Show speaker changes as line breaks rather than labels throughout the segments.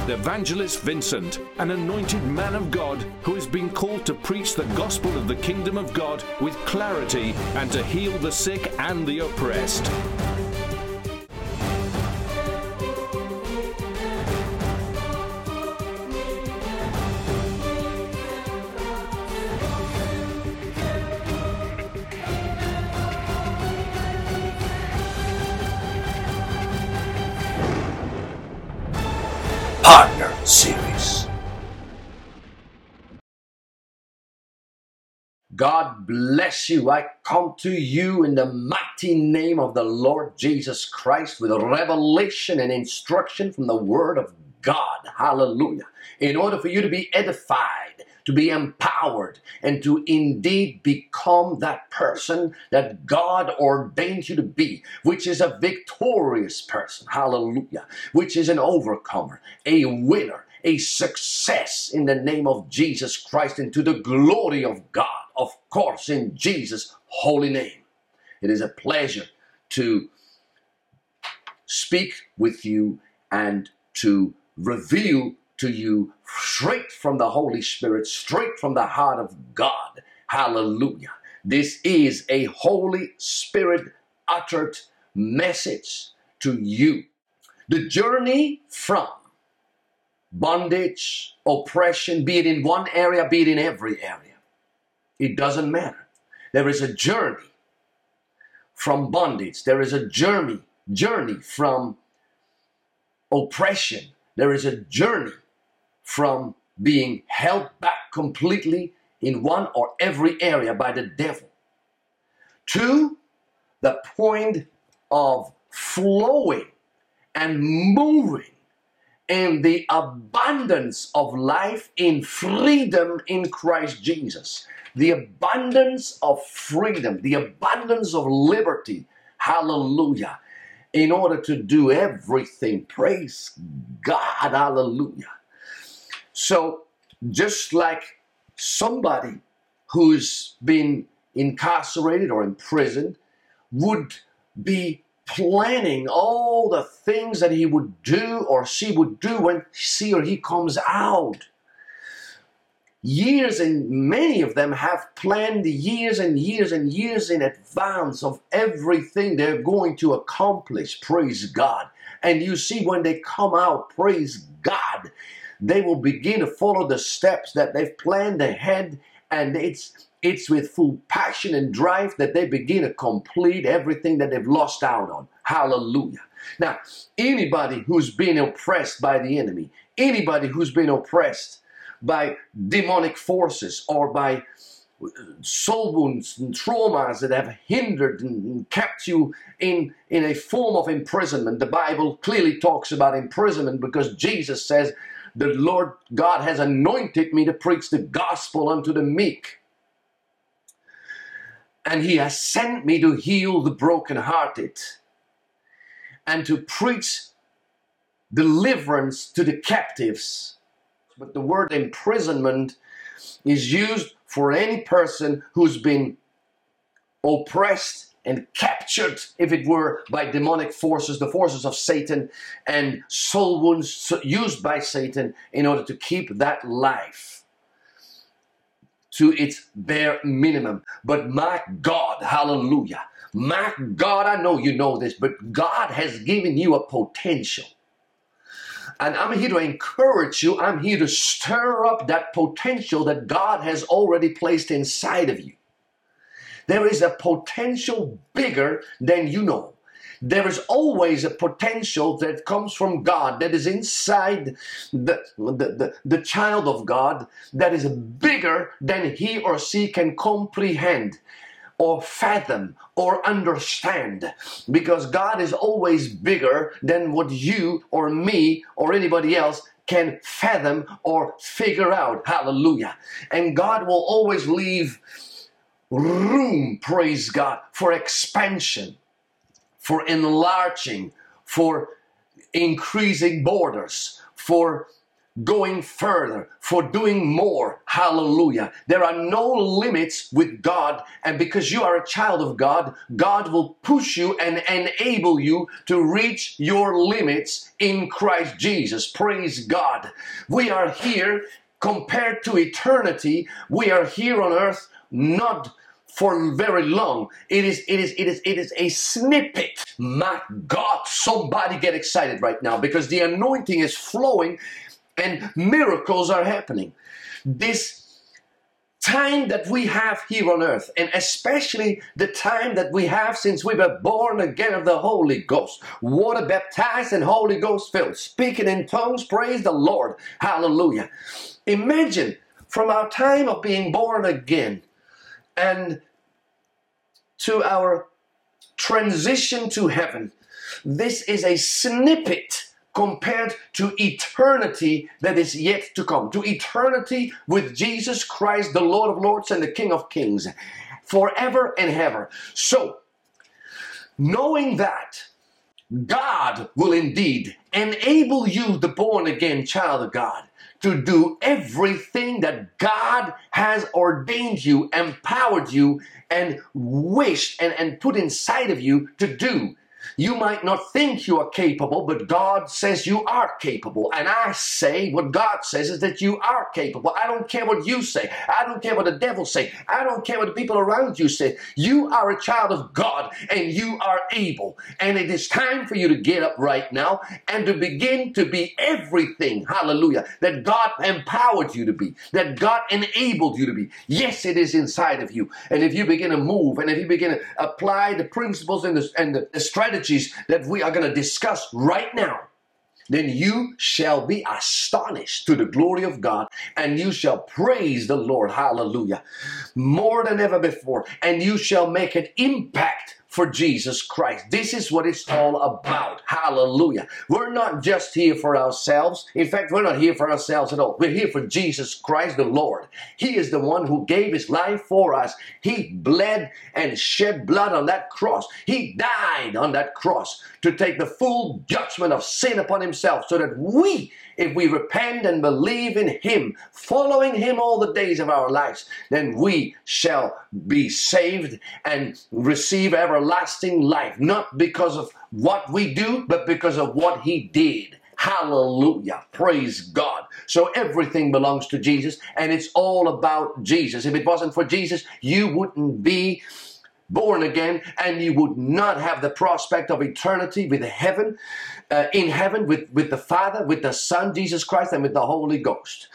Evangelist Vincent, an anointed man of God who has been called to preach the gospel of the kingdom of God with clarity and to heal the sick and the oppressed.
Partner Series. God bless you. I come to you in the mighty name of the Lord Jesus Christ with a revelation and instruction from the Word of God. Hallelujah. In order for you to be edified, to be empowered, and to indeed become that person that God ordained you to be, which is a victorious person. Hallelujah. Which is an overcomer, a winner, a success in the name of Jesus Christ and to the glory of God, of course, in Jesus' holy name. It is a pleasure to speak with you and to reveal to you straight from the Holy Spirit, straight from the heart of God. Hallelujah. This is a Holy Spirit uttered message to you. The journey from bondage, oppression, be it in one area, be it in every area. It doesn't matter. There is a journey from bondage. There is a journey from oppression. There is a journey from being held back completely in one or every area by the devil to the point of flowing and moving in the abundance of life in freedom in Christ Jesus. The abundance of freedom, the abundance of liberty. Hallelujah. In order to do everything. Praise God. Hallelujah. So just like somebody who's been incarcerated or imprisoned would be planning all the things that he would do or she would do when she or he comes out. Years, and many of them have planned years and years and years in advance of everything they're going to accomplish. Praise God. And you see, when they come out, praise God, they will begin to follow the steps that they've planned ahead, and it's with full passion and drive that they begin to complete everything that they've lost out on. Hallelujah. Now, anybody who's been oppressed by the enemy, anybody who's been oppressed by demonic forces or by soul wounds and traumas that have hindered and kept you in a form of imprisonment. The Bible clearly talks about imprisonment because Jesus says, the Lord God has anointed me to preach the gospel unto the meek. And he has sent me to heal the brokenhearted and to preach deliverance to the captives. But the word imprisonment is used for any person who's been oppressed and captured, if it were, by demonic forces, the forces of Satan, and soul wounds used by Satan in order to keep that life to its bare minimum. But my God, hallelujah, my God, I know you know this, but God has given you a potential. And I'm here to encourage you. I'm here to stir up that potential that God has already placed inside of you. There is a potential bigger than you know. There is always a potential that comes from God that is inside the child of God that is bigger than he or she can comprehend or fathom or understand, because God is always bigger than what you or me or anybody else can fathom or figure out. Hallelujah. And God will always leave room, praise God, for expansion, for enlarging, for increasing borders, for going further, for doing more. Hallelujah. There are no limits with God, and because you are a child of God, God will push you and enable you to reach your limits in Christ Jesus. Praise God. We are here compared to eternity. We are here on earth not for very long. It is a snippet. My God, somebody get excited right now, because the anointing is flowing and miracles are happening. This time that we have here on earth, and especially the time that we have since we were born again of the Holy Ghost, water baptized and Holy Ghost filled, speaking in tongues, praise the Lord, hallelujah. Imagine from our time of being born again and to our transition to heaven, this is a snippet compared to eternity that is yet to come, to eternity with Jesus Christ, the Lord of Lords and the King of Kings, forever and ever. So, knowing that, God will indeed enable you, the born-again child of God, to do everything that God has ordained you, empowered you, and wished and put inside of you to do. You might not think you are capable, but God says you are capable. And I say what God says is that you are capable. I don't care what you say. I don't care what the devil say. I don't care what the people around you say. You are a child of God and you are able. And it is time for you to get up right now and to begin to be everything, hallelujah, that God empowered you to be, that God enabled you to be. Yes, it is inside of you. And if you begin to move, and if you begin to apply the principles and the strategies that we are going to discuss right now, then you shall be astonished to the glory of God, and you shall praise the Lord, hallelujah, more than ever before, and you shall make an impact for Jesus Christ. This is what it's all about. Hallelujah. We're not just here for ourselves. In fact, we're not here for ourselves at all. We're here for Jesus Christ the Lord. He is the one who gave his life for us. He bled and shed blood on that cross. He died on that cross to take the full judgment of sin upon himself, so that we, if we repent and believe in him, following him all the days of our lives, then we shall be saved and receive everlasting life, not because of what we do, but because of what he did. Hallelujah. Praise God. So everything belongs to Jesus, and it's all about Jesus. If it wasn't for Jesus, you wouldn't be born again, and you would not have the prospect of eternity with heaven, in heaven with the Father, with the Son, Jesus Christ, and with the Holy Ghost.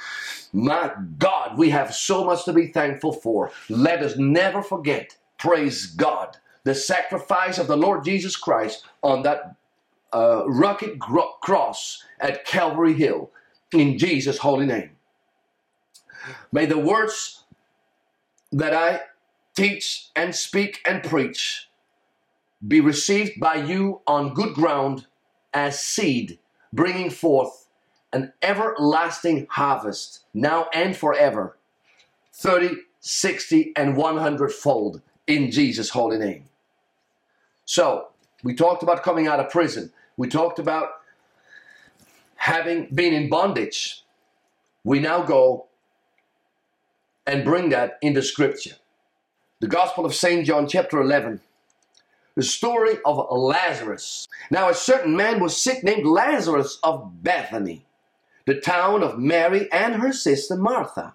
My God, we have so much to be thankful for. Let us never forget, praise God, the sacrifice of the Lord Jesus Christ on that rugged cross at Calvary Hill, in Jesus' holy name. May the words that I teach and speak and preach be received by you on good ground as seed, bringing forth an everlasting harvest, now and forever, 30, 60, and 100-fold, in Jesus' holy name. So, we talked about coming out of prison. We talked about having been in bondage. We now go and bring that into Scripture. The Gospel of St. John, chapter 11. The story of Lazarus. Now a certain man was sick named Lazarus of Bethany, the town of Mary and her sister Martha.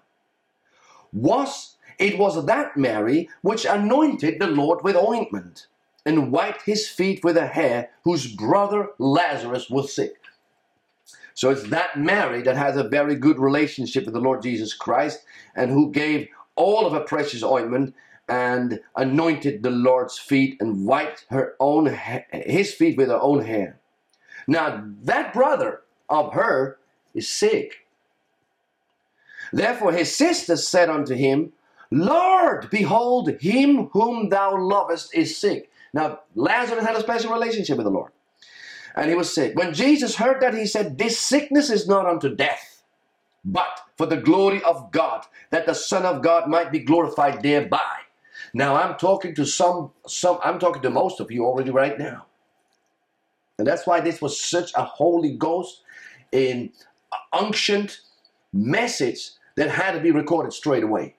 It was that Mary which anointed the Lord with ointment, and wiped his feet with her hair, whose brother Lazarus was sick. So it's that Mary that has a very good relationship with the Lord Jesus Christ, and who gave all of her precious ointment and anointed the Lord's feet and wiped his feet with her own hair. Now that brother of her is sick. Therefore his sister said unto him, Lord, behold, him whom thou lovest is sick. Now Lazarus had a special relationship with the Lord, and he was sick. When Jesus heard that, he said, This sickness is not unto death, but for the glory of God, that the Son of God might be glorified thereby. Now I'm talking to I'm talking to most of you already right now. And that's why this was such a Holy Ghost unctioned message that had to be recorded straight away.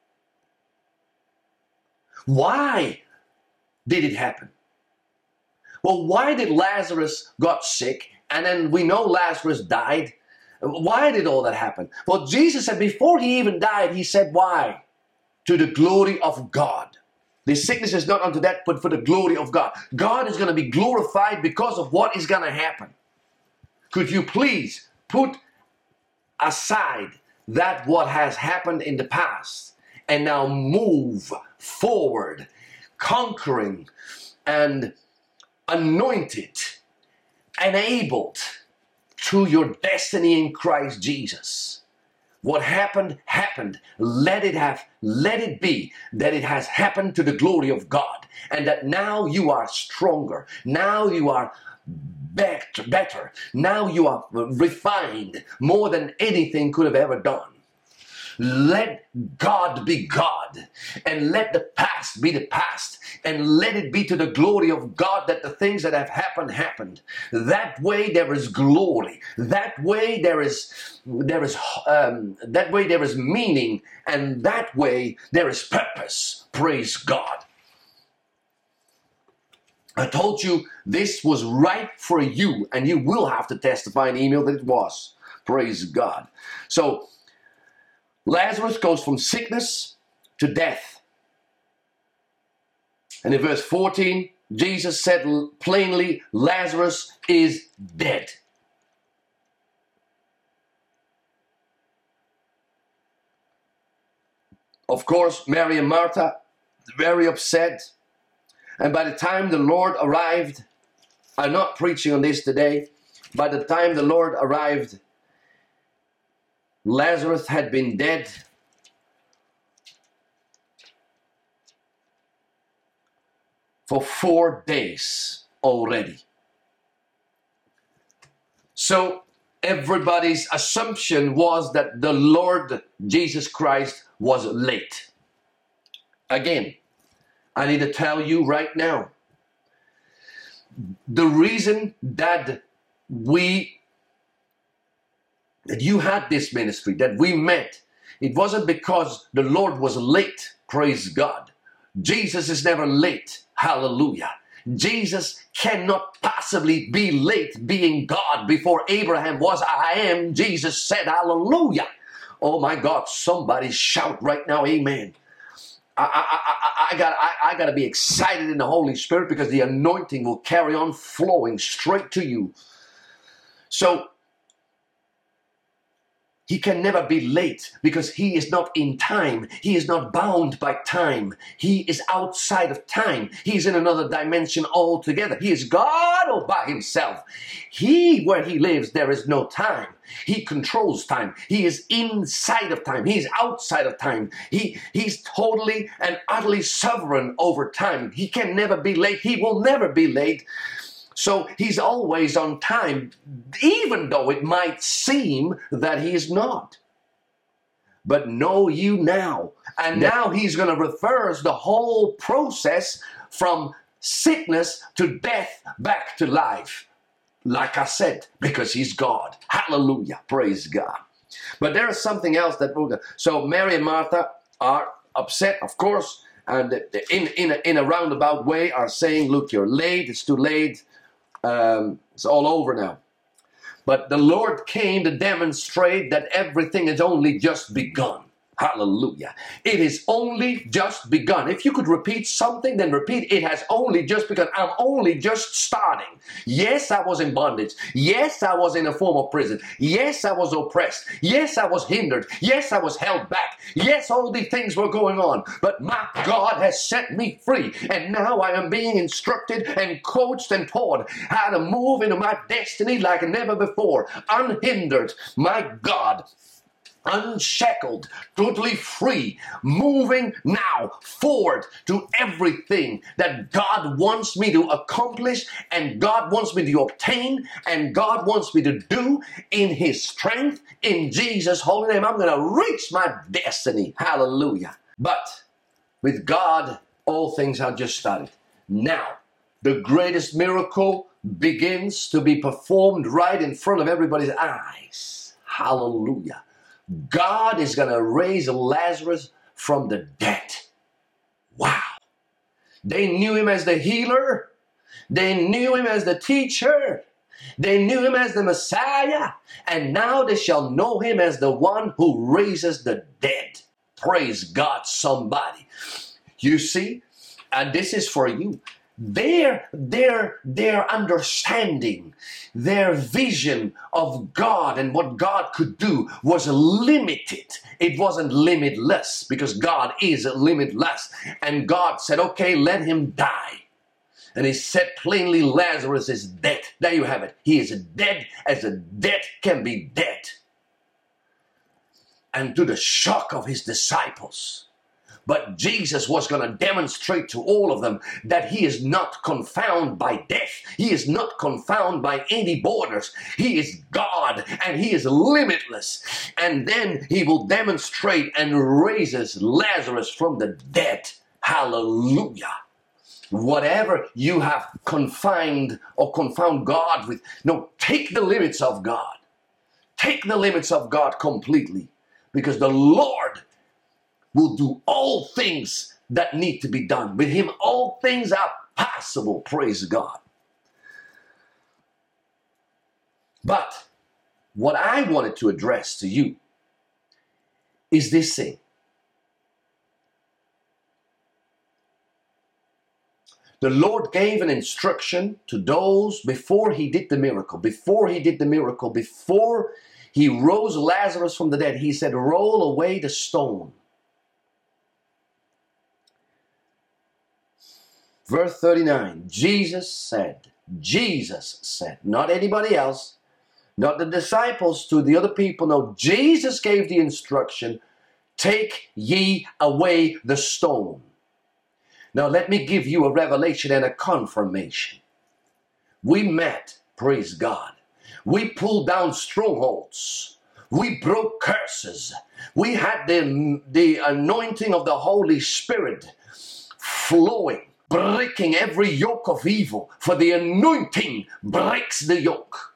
Why did it happen? Well, why did Lazarus got sick and then we know Lazarus died? Why did all that happen? Well, Jesus said before he even died, he said, why? To the glory of God. The sickness is not unto death, but for the glory of God. God is going to be glorified because of what is going to happen. Could you please put aside that what has happened in the past and now move forward, conquering and anointed, enabled to your destiny in Christ Jesus. What happened, happened. Let it be that it has happened to the glory of God, and that now you are stronger. Now you are better. Now you are refined more than anything could have ever done. Let God be God, and let the past be the past, and let it be to the glory of God that the things that have happened. That way there is glory. That way there is meaning, and that way there is purpose. Praise God. I told you this was right for you, and you will have to testify in email that it was. Praise God. So Lazarus goes from sickness to death. And in verse 14, Jesus said plainly, Lazarus is dead. Of course, Mary and Martha, very upset. And by the time the Lord arrived, I'm not preaching on this today, by the time the Lord arrived, Lazarus had been dead for 4 days already. So everybody's assumption was that the Lord Jesus Christ was late. Again, I need to tell you right now, the reason that you had this ministry, that we met, it wasn't because the Lord was late. Praise God. Jesus is never late. Hallelujah. Jesus cannot possibly be late, being God. Before Abraham was, I am. Jesus said, hallelujah. Oh my God, somebody shout right now, amen. I got to be excited in the Holy Spirit, because the anointing will carry on flowing straight to you. So he can never be late, because he is not in time. He is not bound by time. He is outside of time. He is in another dimension altogether. He is God all by himself. Where he lives, there is no time. He controls time. He is inside of time. He is outside of time. He's totally and utterly sovereign over time. He can never be late. He will never be late. So he's always on time, even though it might seem that he is not. But know you now. And now he's going to reverse the whole process from sickness to death back to life. Like I said, because he's God. Hallelujah. Praise God. But there is something else that we'll do. So Mary and Martha are upset, of course, and in a roundabout way are saying, look, you're late, it's too late. It's all over now. But the Lord came to demonstrate that everything has only just begun. Hallelujah. It is only just begun. If you could repeat something, then repeat, it has only just begun. I'm only just starting. Yes, I was in bondage. Yes, I was in a form of prison. Yes, I was oppressed. Yes, I was hindered. Yes, I was held back. Yes, all these things were going on. But my God has set me free. And now I am being instructed and coached and taught how to move into my destiny like never before. Unhindered. My God. Unshackled, totally free, moving now forward to everything that God wants me to accomplish, and God wants me to obtain, and God wants me to do in His strength, in Jesus' holy name. I'm going to reach my destiny. Hallelujah. But with God, all things have just started. Now, the greatest miracle begins to be performed right in front of everybody's eyes. Hallelujah. God is going to raise Lazarus from the dead. Wow. They knew him as the healer. They knew him as the teacher. They knew him as the Messiah. And now they shall know him as the one who raises the dead. Praise God, somebody. You see, and this is for you. Their understanding, their vision of God and what God could do was limited. It wasn't limitless, because God is limitless. And God said, okay, let him die. And he said plainly, Lazarus is dead. There you have it. He is dead as a dead can be dead. And to the shock of his disciples, but Jesus was going to demonstrate to all of them that he is not confounded by death. He is not confounded by any borders. He is God and he is limitless. And then he will demonstrate and raises Lazarus from the dead. Hallelujah. Whatever you have confined or confound God with, no, take the limits of God. Take the limits of God completely, because the Lord will do all things that need to be done. With him, all things are possible. Praise God. But what I wanted to address to you is this thing. The Lord gave an instruction to those before he did the miracle. Before he rose Lazarus from the dead, he said, roll away the stone. Verse 39, Jesus said, not anybody else, not the disciples to the other people. No, Jesus gave the instruction, take ye away the stone. Now let me give you a revelation and a confirmation. We met, praise God. We pulled down strongholds. We broke curses. We had the anointing of the Holy Spirit flowing, breaking every yoke of evil, for the anointing breaks the yoke.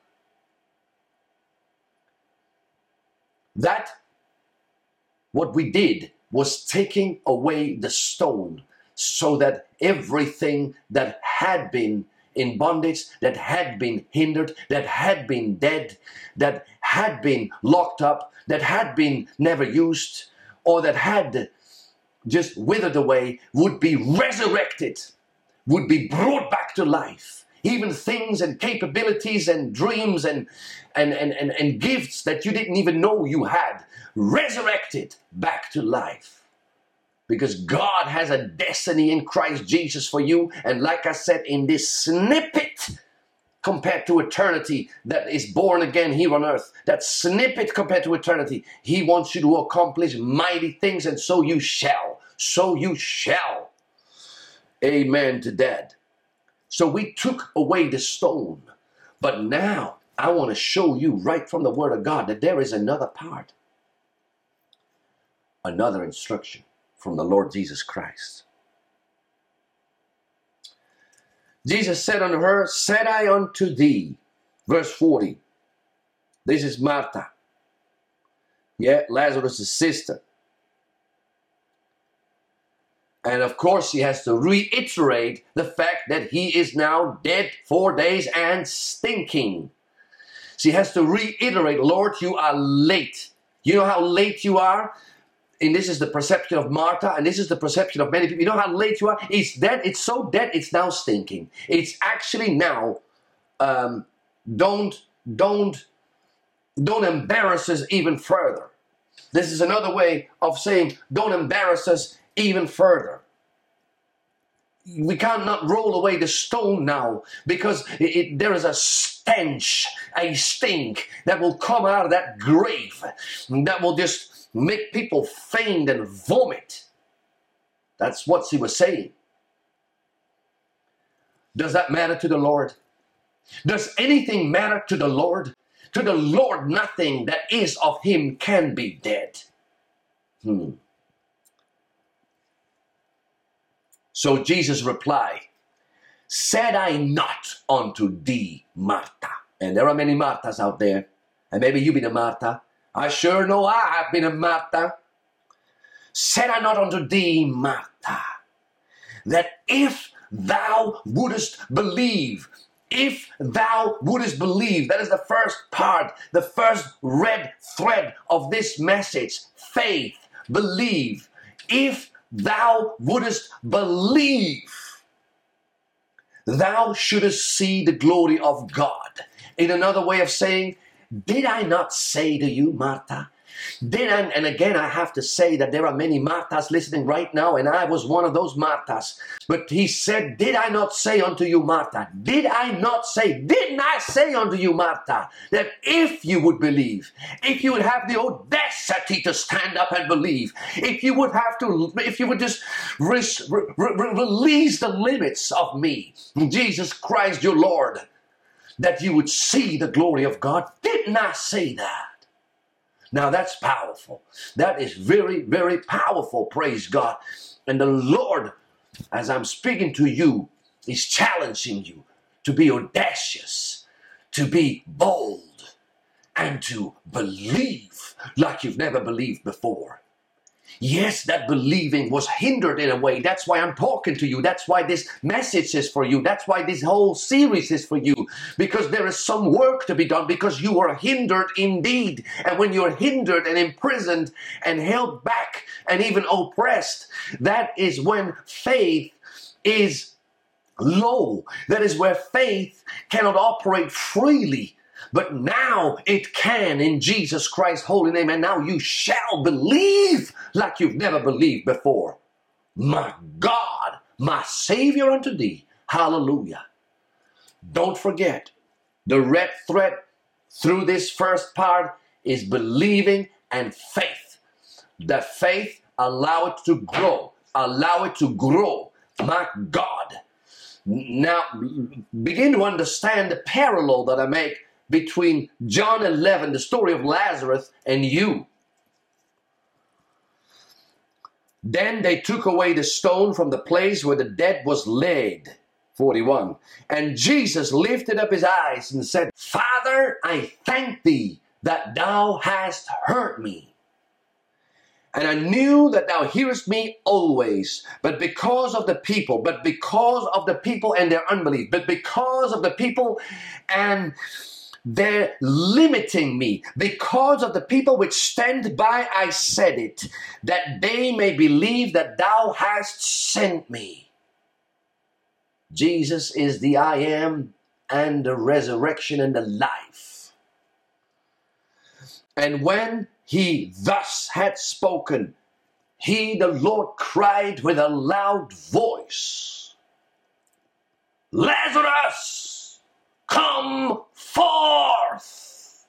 That, what we did was taking away the stone, so that everything that had been in bondage, that had been hindered, that had been dead, that had been locked up, that had been never used, or that had just withered away, would be resurrected, would be brought back to life. Even things and capabilities and dreams and gifts that you didn't even know you had, resurrected back to life. Because God has a destiny in Christ Jesus for you. And like I said, in this snippet compared to eternity that is born again here on earth, that snippet compared to eternity, he wants you to accomplish mighty things, and so you shall. So you shall. Amen to that. So we took away the stone. But now I want to show you right from the Word of God that there is another part. Another instruction from the Lord Jesus Christ. Jesus said unto her, said I unto thee, verse 40. This is Martha. Yeah, Lazarus' sister. And of course, she has to reiterate the fact that he is now dead 4 days and stinking. She has to reiterate, Lord, you are late. You know how late you are? And this is the perception of Martha, and this is the perception of many people. You know how late you are? It's dead. It's so dead, it's now stinking. It's actually now, don't embarrass us even further. This is another way of saying, don't embarrass us even further. We cannot roll away the stone now, because there is a stench, a stink that will come out of that grave, that will just make people faint and vomit. That's what she was saying. Does that matter to the Lord? Does anything matter to the Lord? To the Lord, nothing that is of him can be dead. So Jesus replied, said I not unto thee, Martha? And there are many Marthas out there. And maybe you be the Martha. I sure know I have been a Martha. Said I not unto thee, Martha, that if thou wouldest believe, that is the first part, the first red thread of this message, faith, believe. If thou wouldest believe, thou shouldest see the glory of God. In another way of saying, did I not say to you, Martha? And again, I have to say that there are many Marthas listening right now, and I was one of those Marthas. But he said, did I not say unto you, Martha? Didn't I say unto you, Martha, that if you would believe, if you would have the audacity to stand up and believe, if you would just release the limits of me, Jesus Christ your Lord, that you would see the glory of God? Didn't I say that? Now that's powerful. That is very, very powerful, praise God. And the Lord, as I'm speaking to you, is challenging you to be audacious, to be bold, and to believe like you've never believed before. Yes, that believing was hindered in a way. That's why I'm talking to you. That's why this message is for you. That's why this whole series is for you. Because there is some work to be done, because you are hindered indeed. And when you're hindered and imprisoned and held back and even oppressed, that is when faith is low. That is where faith cannot operate freely. But now it can in Jesus Christ's holy name. And now you shall believe like you've never believed before. My God, my Savior unto thee. Hallelujah. Don't forget, the red thread through this first part is believing and faith. The faith, allow it to grow. Allow it to grow. My God. Now, begin to understand the parallel that I make between John 11, the story of Lazarus, and you. Then they took away the stone from the place where the dead was laid. 41. And Jesus lifted up his eyes and said, Father, I thank thee that thou hast heard me. And I knew that thou hearest me always, but because of the people and their unbelief, but because of the people and they're limiting me, because of the people which stand by, I said it, that they may believe that thou hast sent me. Jesus is the I am and the resurrection and the life. And when he thus had spoken, he, the Lord, cried with a loud voice, Lazarus, come forth.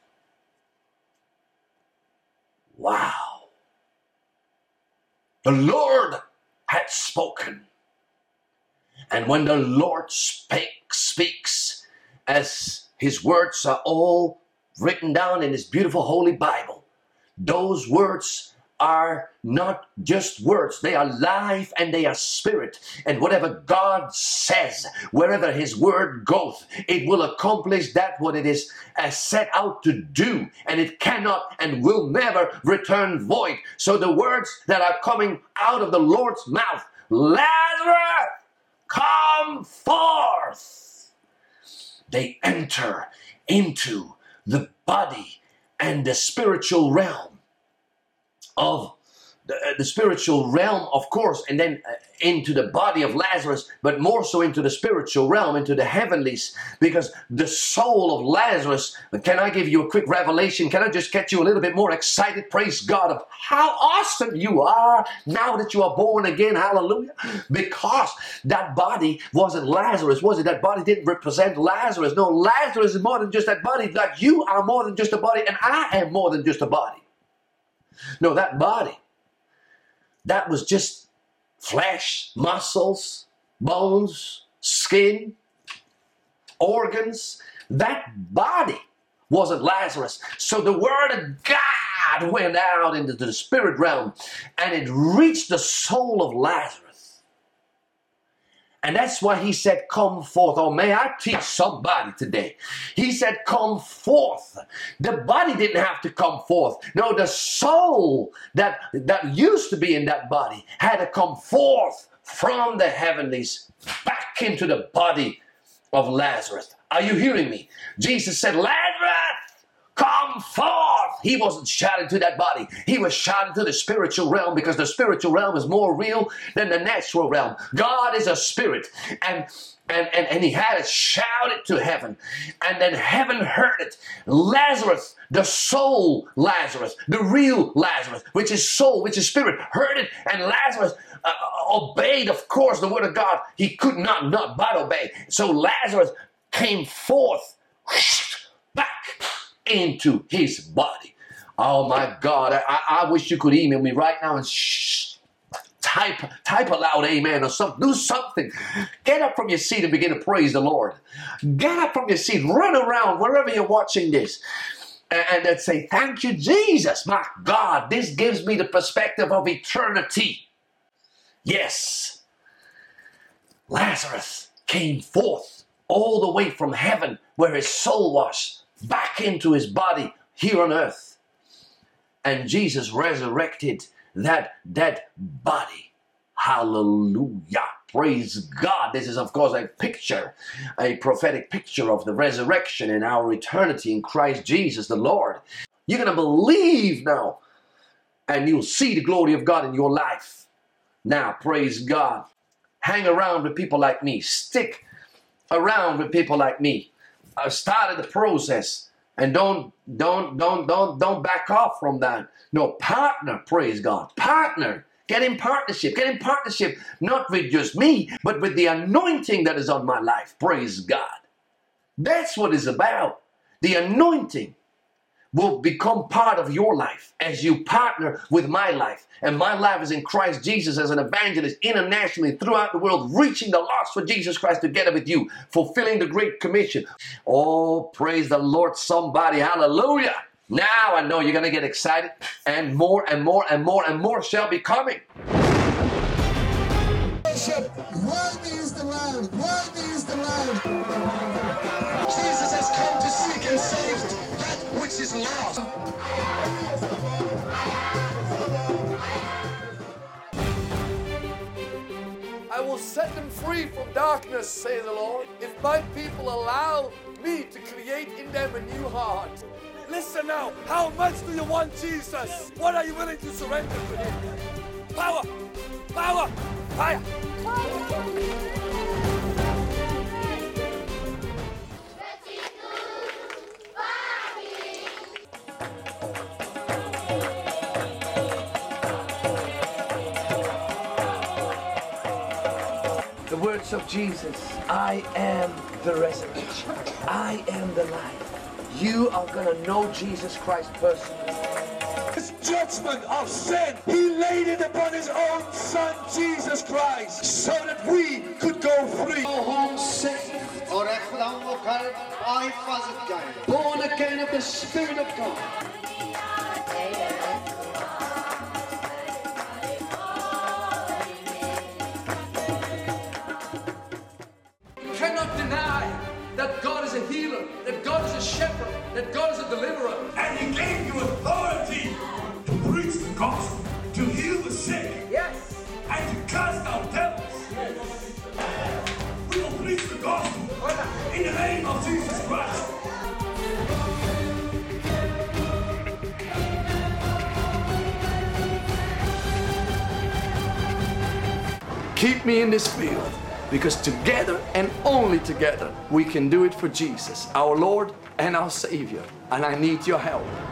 Wow. The Lord had spoken. And when the Lord speaks, as his words are all written down in his beautiful holy Bible, those words are not just words. They are life and they are spirit. And whatever God says, wherever his word goes, it will accomplish that what it is set out to do. And it cannot and will never return void. So the words that are coming out of the Lord's mouth, Lazarus, come forth, they enter into the body and the spiritual realm of the spiritual realm, of course, and then into the body of Lazarus, but more so into the spiritual realm, into the heavenlies, because the soul of Lazarus, can I give you a quick revelation? Can I just get you a little bit more excited? Praise God of how awesome you are now that you are born again. Hallelujah. Because that body wasn't Lazarus, was it? That body didn't represent Lazarus. No, Lazarus is more than just that body. Like you are more than just a body, and I am more than just a body. No, that body, that was just flesh, muscles, bones, skin, organs. That body wasn't Lazarus. So the word of God went out into the spirit realm and it reached the soul of Lazarus. And that's why he said, come forth. Oh, may I teach somebody today? He said, come forth. The body didn't have to come forth. No, the soul that used to be in that body had to come forth from the heavenlies back into the body of Lazarus. Are you hearing me? Jesus said, Lazarus, come forth. He wasn't shouting to that body. He was shouting to the spiritual realm, because the spiritual realm is more real than the natural realm. God is a spirit, and he had to shout it to heaven, and then heaven heard it. Lazarus, the soul Lazarus, the real Lazarus, which is soul, which is spirit, heard it, and Lazarus obeyed, of course, the word of God. He could not but obey. So Lazarus came forth back into his body. Oh my God, I wish you could email me right now and type a loud amen or something. Do something. Get up from your seat and begin to praise the Lord. Get up from your seat, run around wherever you're watching this, and then say, thank you, Jesus. My God, this gives me the perspective of eternity. Yes, Lazarus came forth all the way from heaven, where his soul was, back into his body here on earth. And Jesus resurrected that dead body. Hallelujah. Praise God. This is, of course, a picture, a prophetic picture of the resurrection and our eternity in Christ Jesus the Lord. You're going to believe now, and you'll see the glory of God in your life. Now, praise God. Hang around with people like me. Stick around with people like me. I've started the process, and don't back off from that. No, partner, praise God. Partner. Get in partnership. Get in partnership, not with just me, but with the anointing that is on my life. Praise God. That's what it's about. The anointing will become part of your life as you partner with my life. And my life is in Christ Jesus as an evangelist internationally throughout the world, reaching the lost for Jesus Christ together with you, fulfilling the Great Commission. Oh, praise the Lord, somebody. Hallelujah. Now I know you're going to get excited, and more and more and more and more shall be coming.
Worship. Worthy is the Lamb. Worthy is the Lamb. Jesus has come to seek and save that which is lost.
I will set them free from darkness, says the Lord, if my people allow me to create in them a new heart. Listen now, how much do you want Jesus? What are you willing to surrender to him? Power! Power! Fire!
The words of Jesus, I am the resurrection. I am the life. You are going to know Jesus Christ personally.
His judgment of sin, he laid it upon his own Son, Jesus Christ, so that we could go free.
Go home safe, born again of the Spirit of God.
Cannot deny that God is a healer, that God is a shepherd, that God is a deliverer.
And he gave you authority to preach the gospel, to heal the sick,
Yes.
and to cast out devils. We will preach the gospel in the name of Jesus Christ.
Keep me in this field, because together and only together we can do it for Jesus, our Lord and our Savior. And I need your help.